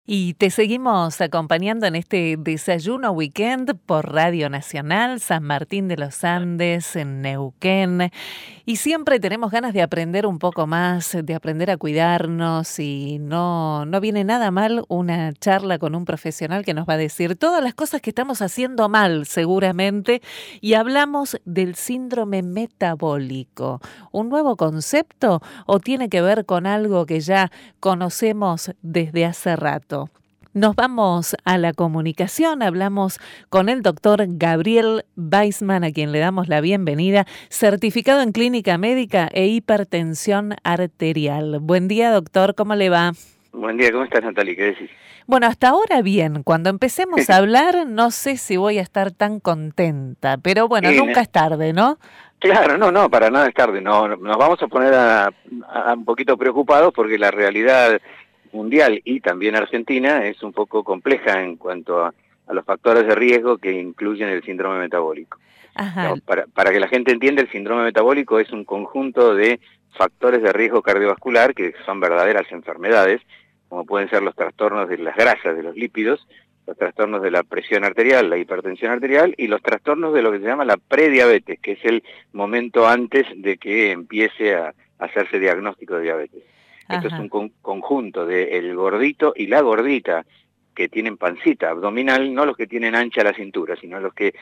Y te seguimos acompañando en este desayuno weekend por Radio Nacional, San Martín de los Andes, en Neuquén. Y siempre tenemos ganas de aprender un poco más, de aprender a cuidarnos y no viene nada mal una charla con un profesional que nos va a decir todas las cosas que estamos haciendo mal, seguramente. Y hablamos del síndrome metabólico. ¿Un nuevo concepto o tiene que ver con algo que ya conocemos desde hace rato? Nos vamos a la comunicación, hablamos con el doctor Gabriel Weissman, a quien le damos la bienvenida, certificado en clínica médica e hipertensión arterial. Buen día, doctor, ¿cómo le va? Buen día, ¿cómo estás, Natalie? ¿Qué decís? Bueno, hasta ahora bien. Cuando empecemos a hablar, no sé si voy a estar tan contenta, pero bueno, nunca es tarde, ¿no? Claro, no, para nada es tarde. No, nos vamos a poner a un poquito preocupados porque la realidad mundial y también argentina es un poco compleja en cuanto a los factores de riesgo que incluyen el síndrome metabólico. Ajá. Digamos, para que la gente entienda, el síndrome metabólico es un conjunto de factores de riesgo cardiovascular que son verdaderas enfermedades, como pueden ser los trastornos de las grasas, de los lípidos, los trastornos de la presión arterial, la hipertensión arterial y los trastornos de lo que se llama la prediabetes, que es el momento antes de que empiece a hacerse diagnóstico de diabetes. Esto es un conjunto de el gordito y la gordita que tienen pancita abdominal, no los que tienen ancha la cintura, sino los que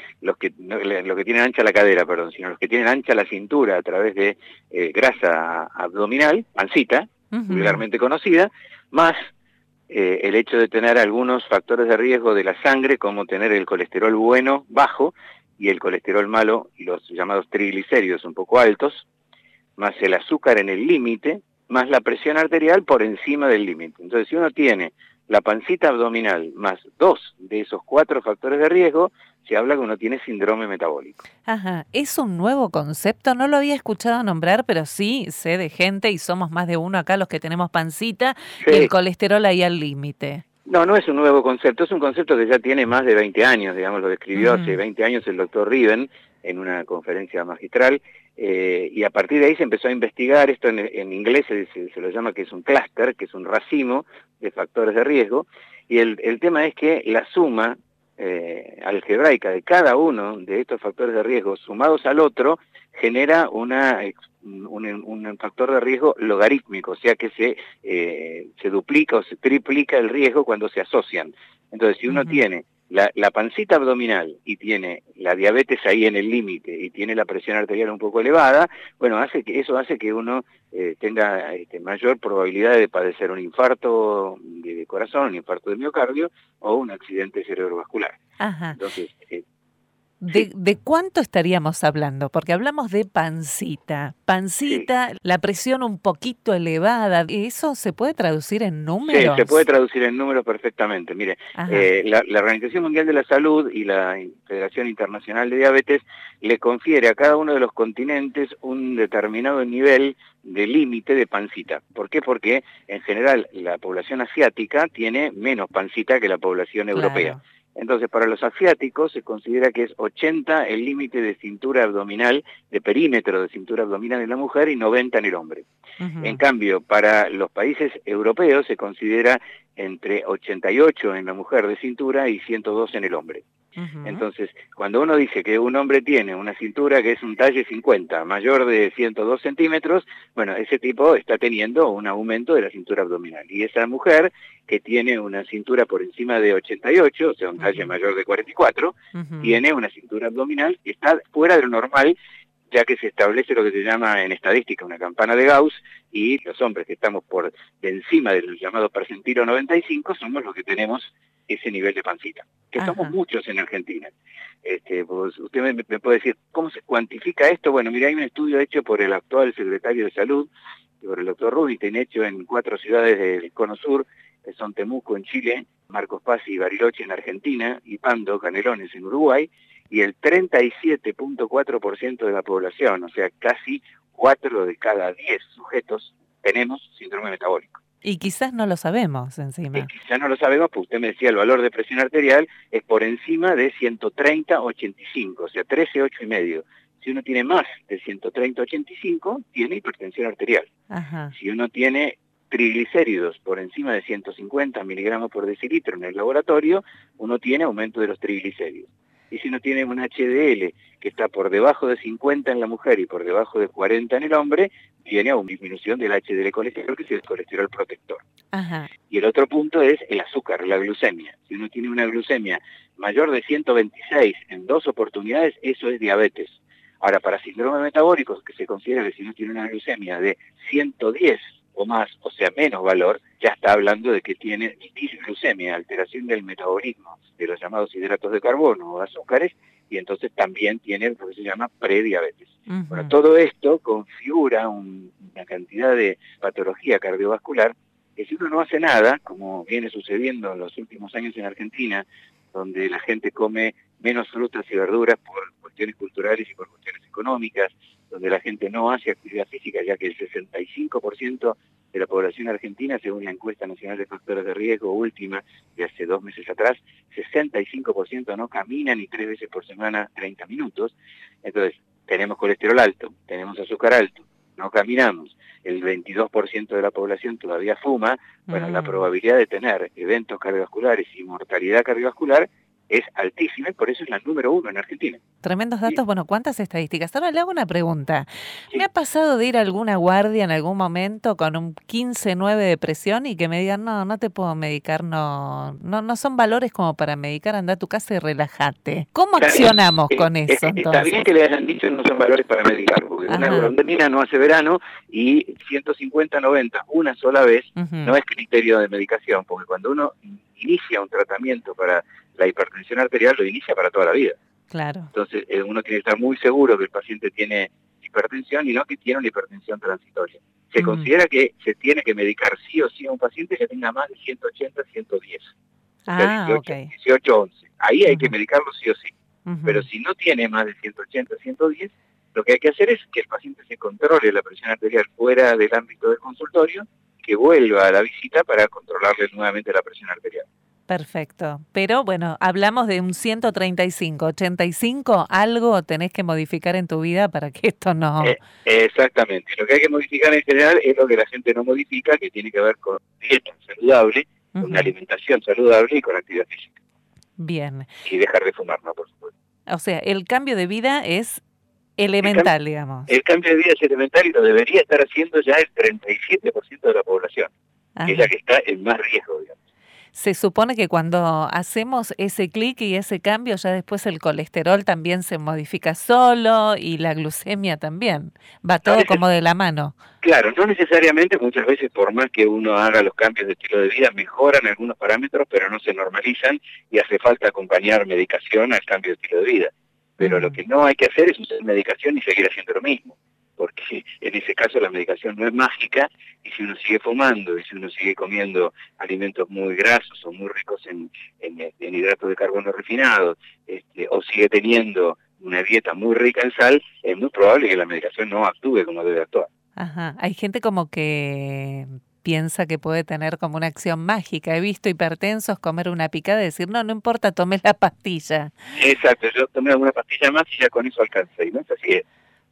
tienen ancha la cadera, perdón, sino los que tienen ancha la cintura a través de grasa abdominal, pancita, vulgarmente conocida, más el hecho de tener algunos factores de riesgo de la sangre, como tener el colesterol bueno bajo y el colesterol malo y los llamados triglicéridos un poco altos, más el azúcar en el límite, más la presión arterial por encima del límite. Entonces, si uno tiene la pancita abdominal más 2 de esos 4 factores de riesgo, se habla que uno tiene síndrome metabólico. Ajá, ¿es un nuevo concepto? No lo había escuchado nombrar, pero sí sé de gente y somos más de uno acá los que tenemos pancita y el colesterol ahí al límite. No es un nuevo concepto, es un concepto que ya tiene más de 20 años, digamos, lo describió hace 20 años el doctor Riven en una conferencia magistral, y a partir de ahí se empezó a investigar, esto en inglés se lo llama que es un clúster, que es un racimo de factores de riesgo, y el tema es que la suma algebraica de cada uno de estos factores de riesgo sumados al otro genera un factor de riesgo logarítmico, o sea que se duplica o se triplica el riesgo cuando se asocian. Entonces, si uno tiene la pancita abdominal y tiene la diabetes ahí en el límite y tiene la presión arterial un poco elevada, bueno, eso hace que uno tenga mayor probabilidad de padecer un infarto de corazón, un infarto de miocardio o un accidente cerebrovascular. Ajá. Entonces, ¿De cuánto estaríamos hablando? Porque hablamos de pancita, la presión un poquito elevada, ¿eso se puede traducir en números? Sí, se puede traducir en números perfectamente. Mire, la Organización Mundial de la Salud y la Federación Internacional de Diabetes le confiere a cada uno de los continentes un determinado nivel de límite de pancita. ¿Por qué? Porque en general la población asiática tiene menos pancita que la población europea. Entonces, para los asiáticos se considera que es 80 el límite de cintura abdominal, de perímetro de cintura abdominal en la mujer y 90 en el hombre. En cambio, para los países europeos se considera entre 88 en la mujer de cintura y 102 en el hombre. Entonces, cuando uno dice que un hombre tiene una cintura que es un talle 50, mayor de 102 centímetros, bueno, ese tipo está teniendo un aumento de la cintura abdominal. Y esa mujer que tiene una cintura por encima de 88, o sea, un talle mayor de 44, tiene una cintura abdominal que está fuera de lo normal, ya que se establece lo que se llama en estadística una campana de Gauss, y los hombres que estamos por de encima del llamado percentilo 95 somos los que tenemos ese nivel de pancita, que somos muchos en Argentina. Pues usted me puede decir, ¿cómo se cuantifica esto? Bueno, mira, hay un estudio hecho por el actual secretario de Salud, por el doctor Rubinstein, hecho en 4 ciudades del Cono Sur, que son Temuco en Chile, Marcos Paz y Bariloche en Argentina, y Pando, Canelones en Uruguay, y el 37.4% de la población, o sea, casi 4 de cada 10 sujetos, tenemos síndrome metabólico. Y quizás no lo sabemos encima. Quizás no lo sabemos, porque usted me decía, el valor de presión arterial es por encima de 130/85, o sea, 13, 8 y medio. Si uno tiene más de 130/85, tiene hipertensión arterial. Si uno tiene triglicéridos por encima de 150 miligramos por decilitro en el laboratorio, uno tiene aumento de los triglicéridos. Y si uno tiene un HDL que está por debajo de 50 en la mujer y por debajo de 40 en el hombre, viene a una disminución del HDL colesterol, que es el colesterol protector. Ajá. Y el otro punto es el azúcar, la glucemia. Si uno tiene una glucemia mayor de 126 en 2 oportunidades, eso es diabetes. Ahora, para síndrome metabólico, que se considera que si uno tiene una glucemia de 110 o más, o sea, menos valor, ya está hablando de que tiene disglucemia, alteración del metabolismo de los llamados hidratos de carbono o azúcares, y entonces también tiene lo que se llama prediabetes. Bueno, todo esto configura una cantidad de patología cardiovascular que si uno no hace nada, como viene sucediendo en los últimos años en Argentina, donde la gente come menos frutas y verduras por cuestiones culturales y por cuestiones económicas, donde la gente no hace actividad física, ya que el 65% de la población argentina, según la encuesta nacional de factores de riesgo última de hace 2 meses atrás, 65% no camina ni 3 veces por semana 30 minutos. Entonces, tenemos colesterol alto, tenemos azúcar alto, no caminamos, el 22% de la población todavía fuma. Bueno, la probabilidad de tener eventos cardiovasculares y mortalidad cardiovascular es altísima y por eso es la número 1 en Argentina. Tremendos datos. Bueno, ¿cuántas estadísticas? Ahora le hago una pregunta. Sí. ¿Me ha pasado de ir a alguna guardia en algún momento con un 15-9 de presión y que me digan, no te puedo medicar, no son valores como para medicar, anda a tu casa y relájate? ¿Cómo accionamos con eso entonces? Está bien que le hayan dicho que no son valores para medicar, porque una golondrina no hace verano y 150-90 una sola vez no es criterio de medicación, porque cuando uno inicia un tratamiento para la hipertensión arterial, lo inicia para toda la vida. Claro. Entonces uno tiene que estar muy seguro que el paciente tiene hipertensión y no que tiene una hipertensión transitoria. Se considera que se tiene que medicar sí o sí a un paciente que tenga más de 180-110. O sea, 18-11. Ahí hay que medicarlo sí o sí. Pero si no tiene más de 180-110, lo que hay que hacer es que el paciente se controle la presión arterial fuera del ámbito del consultorio, que vuelva a la visita para controlarle nuevamente la presión arterial. Perfecto. Pero bueno, hablamos de un 135, 85, algo tenés que modificar en tu vida para que esto no... Exactamente. Lo que hay que modificar en general es lo que la gente no modifica, que tiene que ver con dieta saludable, con una alimentación saludable y con actividad física. Bien. Y dejar de fumar, ¿no? Por supuesto. O sea, el cambio de vida es elemental, digamos. El cambio de vida es elemental y lo debería estar haciendo ya el 37% de la población, que es la que está en más riesgo, digamos. Se supone que cuando hacemos ese clic y ese cambio, ya después el colesterol también se modifica solo y la glucemia también. Va todo como de la mano. Claro, no necesariamente, muchas veces por más que uno haga los cambios de estilo de vida, mejoran algunos parámetros, pero no se normalizan y hace falta acompañar medicación al cambio de estilo de vida. Pero lo que no hay que hacer es usar medicación y seguir haciendo lo mismo, porque en ese caso la medicación no es mágica y si uno sigue fumando y si uno sigue comiendo alimentos muy grasos o muy ricos en hidratos de carbono refinados, o sigue teniendo una dieta muy rica en sal, es muy probable que la medicación no actúe como debe actuar. Ajá, hay gente como que piensa que puede tener como una acción mágica. He visto hipertensos comer una picada y decir, no importa, tomé la pastilla. Exacto, yo tomé alguna pastilla más y ya con eso alcancé, y no es así.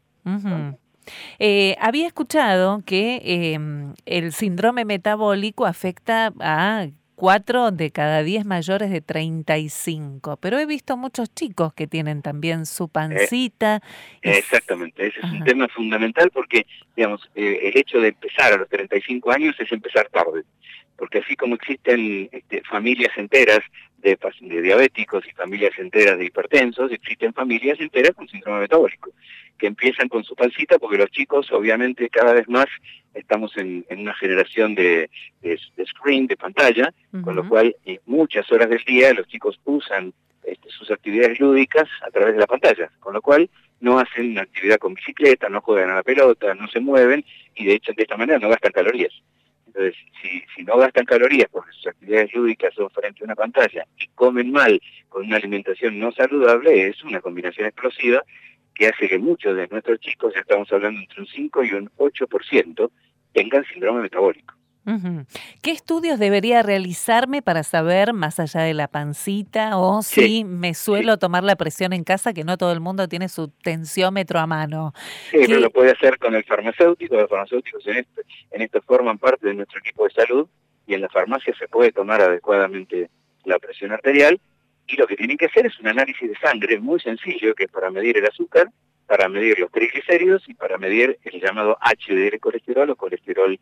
Había escuchado que el síndrome metabólico afecta a 4 de cada 10 mayores de 35, pero he visto muchos chicos que tienen también su pancita. Exactamente, ese es un tema fundamental porque, digamos, el hecho de empezar a los 35 años es empezar tarde, porque así como existen familias enteras de diabéticos y familias enteras de hipertensos, existen familias enteras con síndrome metabólico, que empiezan con su pancita porque los chicos, obviamente, cada vez más estamos en una generación de screen, de pantalla, con lo cual muchas horas del día los chicos usan sus actividades lúdicas a través de la pantalla, con lo cual no hacen una actividad con bicicleta, no juegan a la pelota, no se mueven y de hecho de esta manera no gastan calorías. Entonces, si no gastan calorías porque sus actividades lúdicas son frente a una pantalla y comen mal con una alimentación no saludable, es una combinación explosiva que hace que muchos de nuestros chicos, ya estamos hablando entre un 5 y un 8%, tengan síndrome metabólico. Ujú. ¿Qué estudios debería realizarme para saber, más allá de la pancita, o si me suelo tomar la presión en casa, que no todo el mundo tiene su tensiómetro a mano? Sí, pero lo puede hacer con el farmacéutico. Los farmacéuticos en esto forman parte de nuestro equipo de salud, y en la farmacia se puede tomar adecuadamente la presión arterial, y lo que tienen que hacer es un análisis de sangre muy sencillo, que es para medir el azúcar, para medir los triglicéridos y para medir el llamado HDL colesterol o colesterol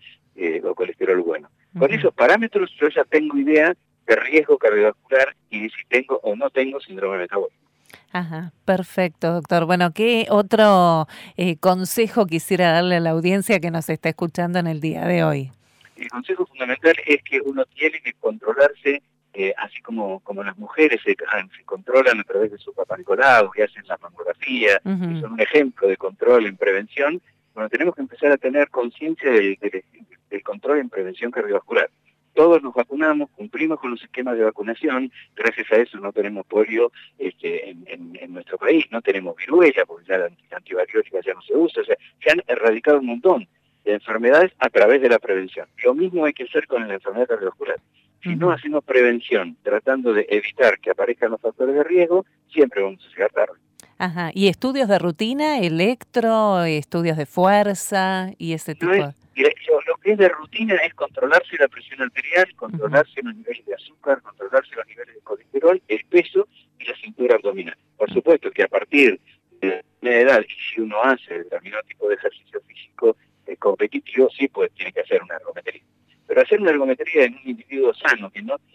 bueno. Con esos parámetros yo ya tengo idea de riesgo cardiovascular y de si tengo o no tengo síndrome metabólico. Ajá, perfecto, doctor. Bueno, ¿qué otro consejo quisiera darle a la audiencia que nos está escuchando en el día de hoy? El consejo fundamental es que uno tiene que controlarse, así como las mujeres se controlan a través de su Papá Nicolau, que hacen la mamografía, que son un ejemplo de control en prevención. Bueno, tenemos que empezar a tener conciencia del control en prevención cardiovascular. Todos nos vacunamos, cumplimos con los esquemas de vacunación, gracias a eso no tenemos polio en nuestro país, no tenemos viruela, porque ya la antibiótica ya no se usa, o sea, se han erradicado un montón de enfermedades a través de la prevención. Lo mismo hay que hacer con la enfermedad cardiovascular. Si no hacemos prevención, tratando de evitar que aparezcan los factores de riesgo, siempre vamos a llegar tarde. Ajá, ¿y estudios de rutina, estudios de fuerza y ese tipo? Lo que es de rutina es controlarse la presión arterial, controlarse los niveles de azúcar, controlarse los niveles de colesterol, el peso y la cintura abdominal. Por supuesto que a partir de la edad, y si uno hace determinado tipo de ejercicio físico competitivo, sí, pues tiene que hacer una ergometría. Pero hacer una ergometría en un individuo sano que no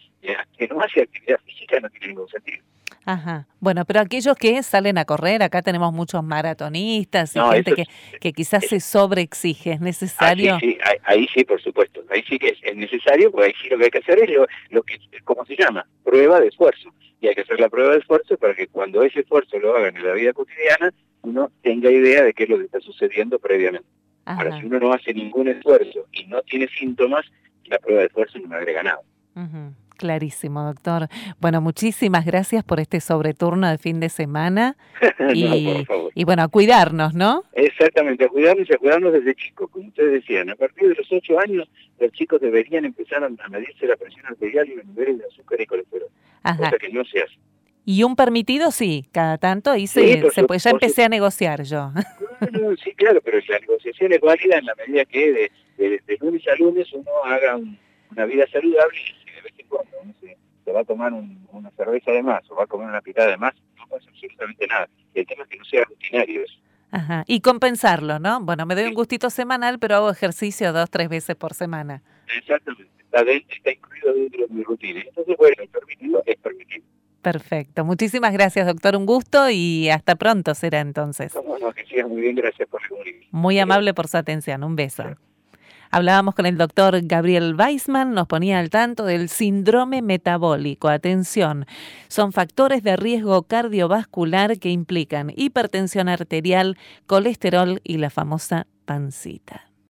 hace actividad física no tiene ningún sentido. Ajá. Bueno, pero aquellos que salen a correr, acá tenemos muchos maratonistas y gente que quizás se sobreexige, ¿es necesario? Ahí sí, por supuesto. Ahí sí que es necesario, porque ahí sí lo que hay que hacer es lo que, ¿cómo se llama? Prueba de esfuerzo. Y hay que hacer la prueba de esfuerzo para que cuando ese esfuerzo lo hagan en la vida cotidiana, uno tenga idea de qué es lo que está sucediendo previamente. Ajá. Ahora, si uno no hace ningún esfuerzo y no tiene síntomas, la prueba de esfuerzo no me agrega nada. Clarísimo, doctor. Bueno, muchísimas gracias por este sobreturno de fin de semana. No, por favor. Y bueno, a cuidarnos, ¿no? Exactamente, a cuidarnos y a cuidarnos desde chicos. Como ustedes decían, a partir de los 8 años, los chicos deberían empezar a medirse la presión arterial y los niveles de azúcar y colesterol. Cosa que no se hace. Y un permitido, sí, cada tanto, y pues ya empecé a negociar yo. No, sí, claro, pero la negociación es válida en la medida que de lunes a lunes uno haga una vida saludable, y si de vez en cuando uno se va a tomar una cerveza de más o va a comer una picada de más, no pasa absolutamente nada. Y el tema es que no sea rutinario eso. Ajá, y compensarlo, ¿no? Bueno, me doy un gustito semanal, pero hago ejercicio 2-3 veces por semana. Exactamente, está incluido dentro de mi rutina. Entonces, bueno, permitido es permitido. Perfecto. Muchísimas gracias, doctor. Un gusto y hasta pronto será entonces. No, que sigas muy bien. Gracias por la comunicación. Muy amable por su atención. Un beso. Hablábamos con el doctor Gabriel Weissman, nos ponía al tanto del síndrome metabólico. Atención, son factores de riesgo cardiovascular que implican hipertensión arterial, colesterol y la famosa pancita.